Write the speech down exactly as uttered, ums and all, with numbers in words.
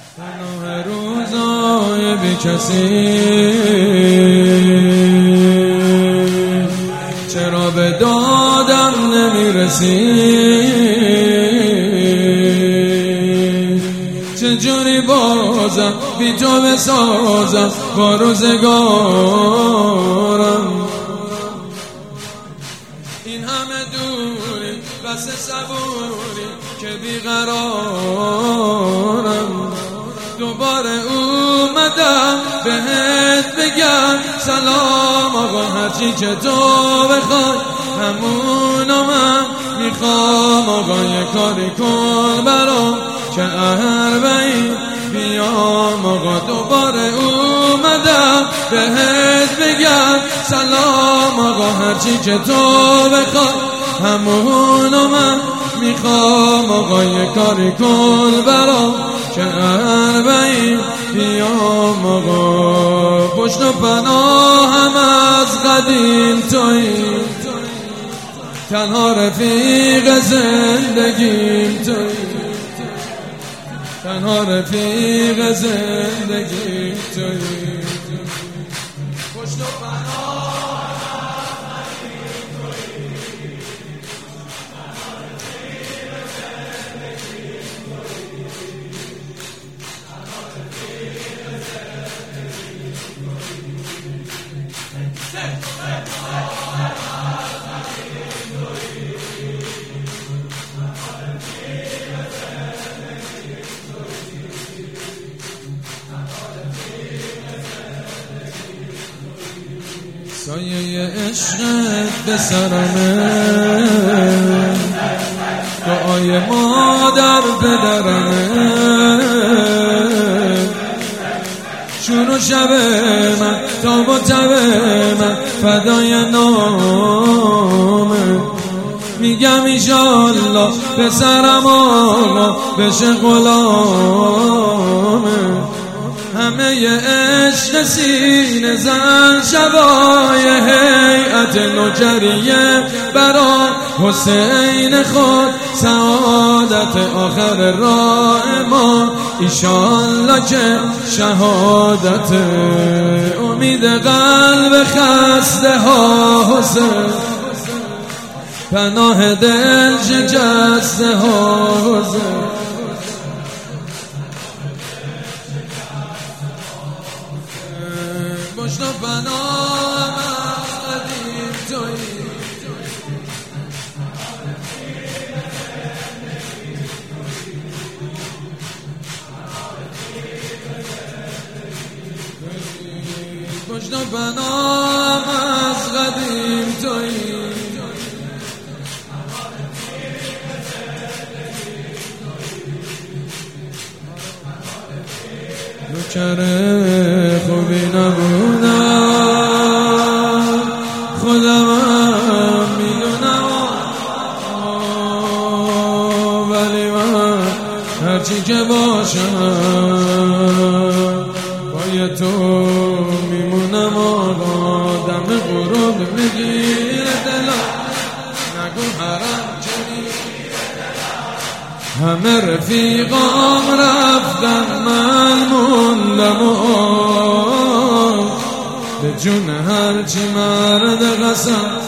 پناه روزای بی کسی، چرا به دادم نمیرسی؟ چجوری بازم بی تو بسازم با روزگارم؟ این همه دوری بس صبوری که بیقرارم. دوباره اومدم بهت بگم سلام آقا، هرچی که تو بخوای همونو من میخوام. آقا یه کاری کن برام که اربعین بیام. آقا دوباره اومدم بهت بگم سلام آقا، هرچی که تو بخوای همونو من میخوام. آقا یه کاری کن برام که اربعین بیام. آقا پشت و پناهم از قدیم تویی، تنها رفیق زندگیم تویی، تنها رفیق زندگیم تویی. پشت و پناهم از قدیم تویی، تنها رفیق زندگیم تویی، تنها رفیق زندگیم سایه عشقت به سرمه، دعای مادر پدرمه. شروع شب من تا با تب من فدای نامه. میگم ایشالله پسرم آقا بشه غلامه. همه ی عشق سینه زن شبای هیئت نوکریه برای حسین خود سعادت آخر راه ما. ایشالله که شهادت امید قلب خسته ها حسین، پناه دل شکسته ها حسین. پشت و پناهم از قدیم تویی، پشت و پناهم از قدیم تویی. نوکر خوبی نبودم خودم هم میدونم، ولی من هرچی که باشم با تو میمونم. آقا دم غروب میگیره دلم، نگو حرم همه رفیقام رفتن من موندم. و به جون هرچی مرد قسم